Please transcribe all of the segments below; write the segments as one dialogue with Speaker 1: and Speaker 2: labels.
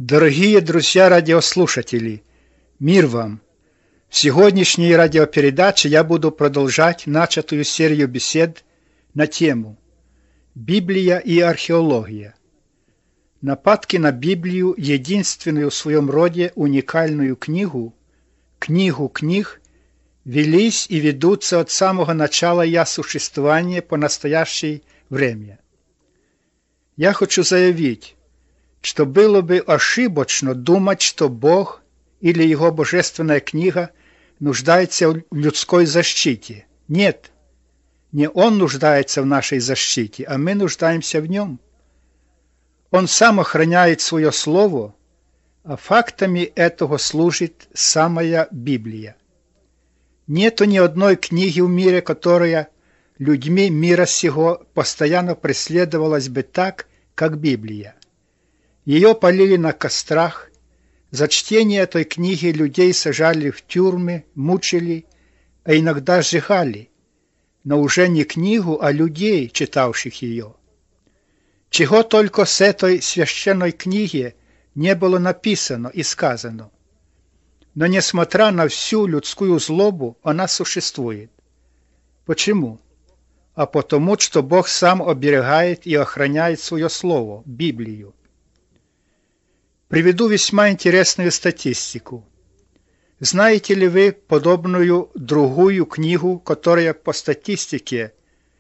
Speaker 1: Дорогие друзья-радиослушатели, мир вам! В сегодняшней радиопередаче я буду продолжать начатую серию бесед на тему «Библия и археология». Нападки на Библию, единственную в своем роде уникальную книгу книг, велись и ведутся от самого начала ее существования по настоящее время. Я хочу заявить, что было бы ошибочно думать, что Бог или Его божественная книга нуждается в людской защите. Нет, не Он нуждается в нашей защите, а мы нуждаемся в Нем. Он сам охраняет свое слово, а фактами этого служит самая Библия. Нету ни одной книги в мире, которая людьми мира сего постоянно преследовалась бы так, как Библия. Ее палили на кострах, за чтение этой книги людей сажали в тюрьмы, мучили, а иногда сжигали, но уже не книгу, а людей, читавших ее. Чего только с этой священной книги не было написано и сказано. Но несмотря на всю людскую злобу, она существует. Почему? А потому, что Бог сам оберегает и охраняет свое слово, Библию. Приведу весьма интересную статистику. Знаете ли вы подобную другую книгу, которая по статистике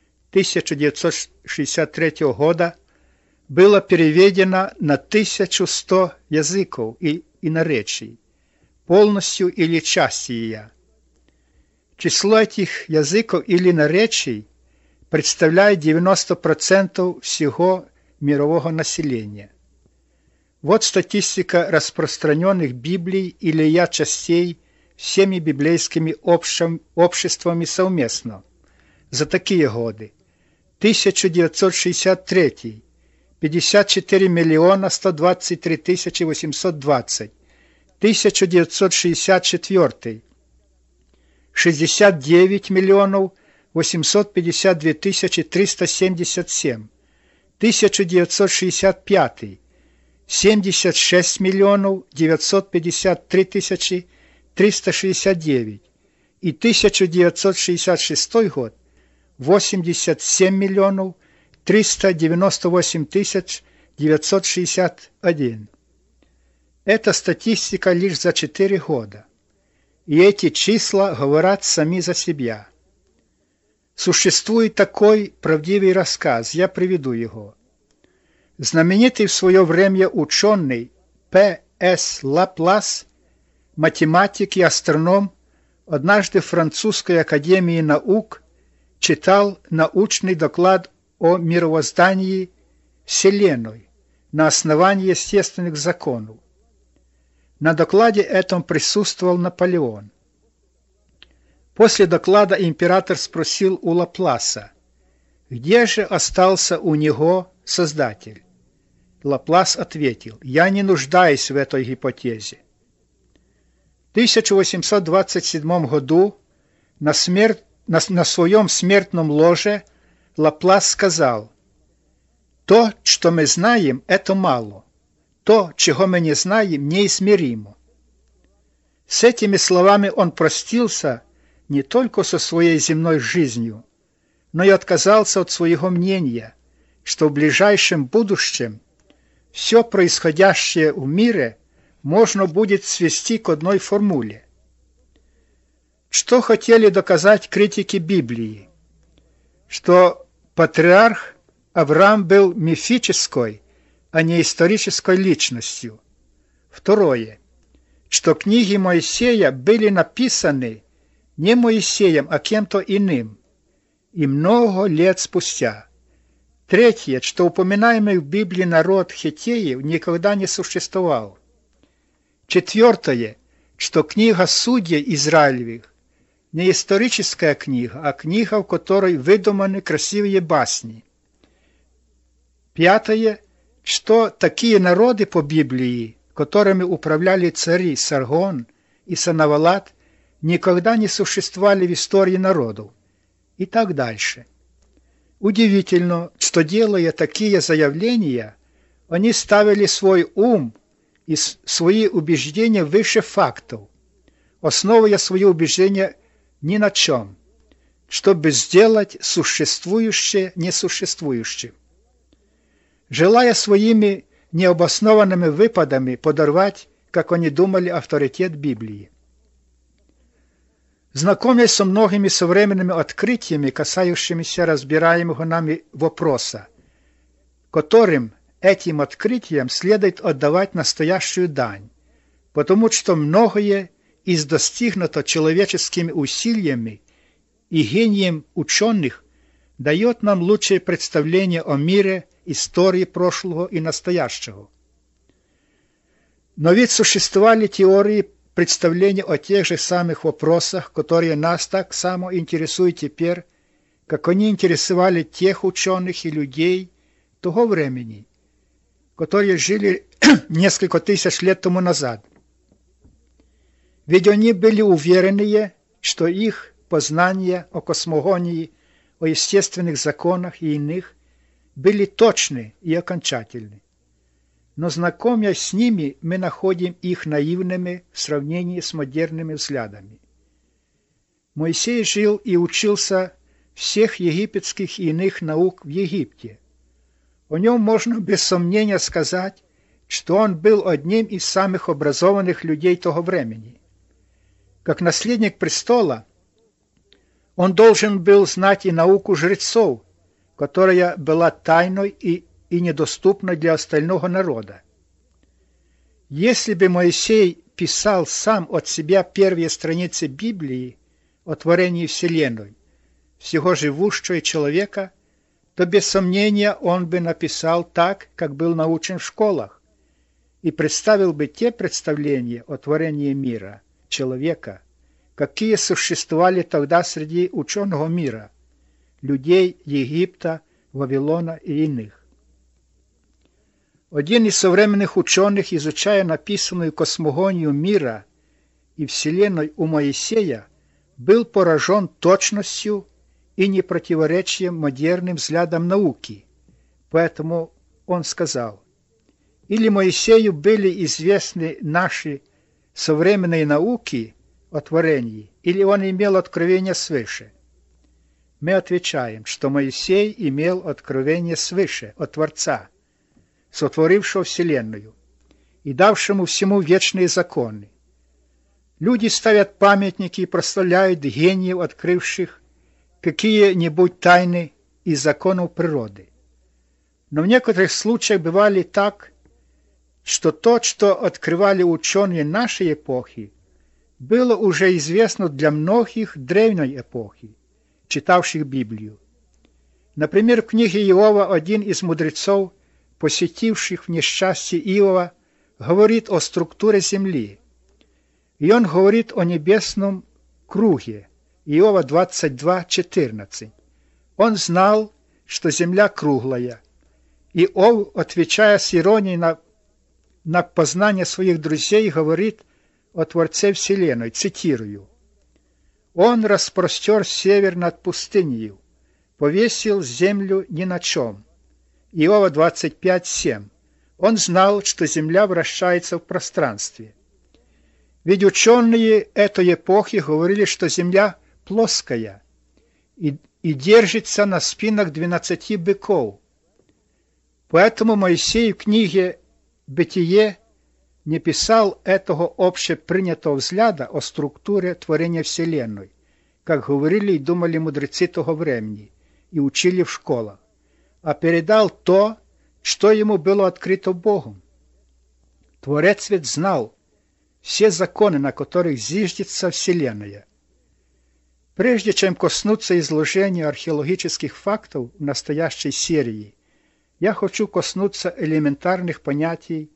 Speaker 1: 1963 года была переведена на 1100 языков и наречий, полностью или части ее? Число этих языков или наречий представляет 90% всего мирового населения. Вот статистика распространенных Библий или ее частей всеми библейскими обществами совместно за такие годы. 1963 – 54 миллиона 123 тысячи 820, 1964 – 69 миллионов 852 тысячи 377, 1965 – 76 миллионов 953 тысячи 369 и 1966 год 87 миллионов 398 тысяч 961. Это статистика лишь за 4 года. И эти числа говорят сами за себя. Существует такой правдивый рассказ, я приведу его. Знаменитый в свое время ученый П.С. Лаплас, математик и астроном, однажды в Французской академии наук читал научный доклад о мировоздании Вселенной на основании естественных законов. На докладе этом присутствовал Наполеон. После доклада император спросил у Лапласа, где же остался у него Создатель. Лаплас ответил: «Я не нуждаюсь в этой гипотезе». В 1827 году на своем смертном ложе Лаплас сказал: «То, что мы знаем, это мало. То, чего мы не знаем, неизмеримо». С этими словами он простился не только со своей земной жизнью, но и отказался от своего мнения, что в ближайшем будущем все происходящее в мире можно будет свести к одной формуле. Что хотели доказать критики Библии? Что патриарх Авраам был мифической, а не исторической личностью. Второе. Что книги Моисея были написаны не Моисеем, а кем-то иным, и много лет спустя. Третье, что упоминаемый в Библии народ хеттеев никогда не существовал. Четвертое, что книга Судей Израилевых не историческая книга, а книга, в которой выдуманы красивые басни. Пятое, что такие народы по Библии, которыми управляли цари Саргон и Санавалат, никогда не существовали в истории народов. И так дальше. Удивительно, что, делая такие заявления, они ставили свой ум и свои убеждения выше фактов, основывая свои убеждения ни на чем, чтобы сделать существующее несуществующим, желая своими необоснованными выпадами подорвать, как они думали, авторитет Библии. Знакомясь со многими современными открытиями, касающимися разбираемого нами вопроса, которым этим открытиям следует отдавать настоящую дань, потому что многое из достигнуто человеческими усилиями и гением ученых дает нам лучшее представление о мире, истории прошлого и настоящего. Но ведь существовали теории представления о тех же самых вопросах, которые нас так само интересуют теперь, как они интересовали тех ученых и людей того времени, которые жили несколько тысяч лет тому назад. Ведь они были уверены, что их познания о космогонии, о естественных законах и иных были точны и окончательны. Но знакомясь с ними, мы находим их наивными в сравнении с модерными взглядами. Моисей жил и учился всех египетских и иных наук в Египте. О нем можно без сомнения сказать, что он был одним из самых образованных людей того времени. Как наследник престола, он должен был знать и науку жрецов, которая была тайной и недоступной для остального народа. Если бы Моисей писал сам от себя первые страницы Библии о творении Вселенной, всего живущего человека, то без сомнения он бы написал так, как был научен в школах, и представил бы те представления о творении мира, человека, какие существовали тогда среди ученого мира, людей Египта, Вавилона и иных. Один из современных ученых, изучая написанную космогонию мира и Вселенной у Моисея, был поражен точностью и непротиворечием модерным взглядам науки. Поэтому он сказал: или Моисею были известны наши современные науки о творении, или он имел откровение свыше. Мы отвечаем, что Моисей имел откровение свыше, от Творца, сотворившего Вселенную и давшему всему вечные законы. Люди ставят памятники и прославляют гениев, открывших какие-нибудь тайны из законов природы. Но в некоторых случаях бывали так, что то, что открывали ученые нашей эпохи, было уже известно для многих древней эпохи, читавших Библию. Например, в книге Иова один из мудрецов, посетивших в несчастье Иова, говорит о структуре земли. И он говорит о небесном круге. Иова 22:14. Он знал, что земля круглая. Иов, отвечая с иронией на познание своих друзей, говорит о Творце Вселенной, цитирую: «Он распростер север над пустынею, повесил землю ни на чем». Иова 25:7. Он знал, что земля вращается в пространстве. Ведь ученые этой эпохи говорили, что земля плоская и держится на спинах 12 быков. Поэтому Моисей в книге «Бытие» не писал этого общепринятого взгляда о структуре творения Вселенной, как говорили и думали мудрецы того времени и учили в школах, а передал то, что ему было открыто Богом. Творец ведь знал все законы, на которых зиждется Вселенная. Прежде чем коснуться изложения археологических фактов в настоящей серии, я хочу коснуться элементарных понятий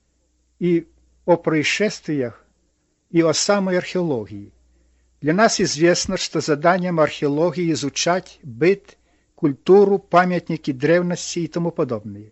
Speaker 1: и о происшествиях, и о самой археологии. Для нас известно, что заданием археологии изучать быт, культуру, памятники древности и тому подобное.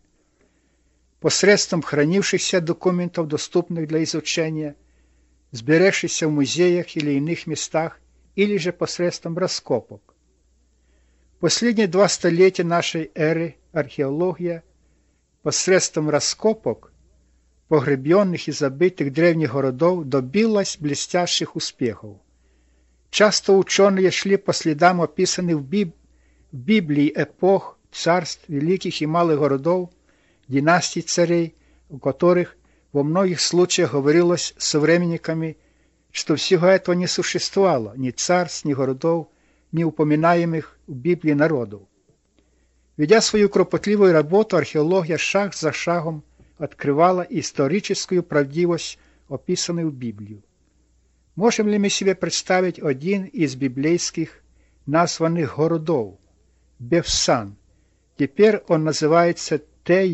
Speaker 1: Посредством хранившихся документов, доступных для изучения, сберегшихся в музеях или иных местах, или же посредством раскопок. Последние 2 столетия нашей эры археология посредством раскопок погребенных и забытых древних городов добилась блестящих успехов. Часто ученые шли по следам описанных в Библии эпох, царств, великих и малых городов, династий царей, у которых во многих случаях говорилось современниками, что всего этого не существовало, ни царств, ни городов, ни упоминаемых в Библии народов. Ведя свою кропотливую работу, археология шаг за шагом открывала историческую правдивость, описанную в Библию. Можем ли мы себе представить один из библейских названных городов – Бевсан? Теперь он называется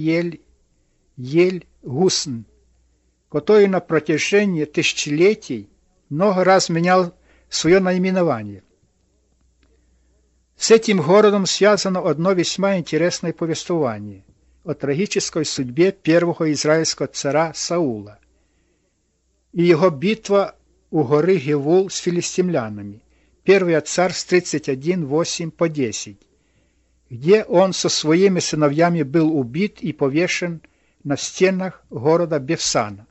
Speaker 1: Те-Ель-Гусн, который на протяжении тысячелетий много раз менял свое наименование. С этим городом связано одно весьма интересное повествование о трагической судьбе первого израильского царя Саула и его битва у горы Гевул с филистимлянами, 1 Царств 31:8-10, где он со своими сыновьями был убит и повешен на стенах города Бевсана.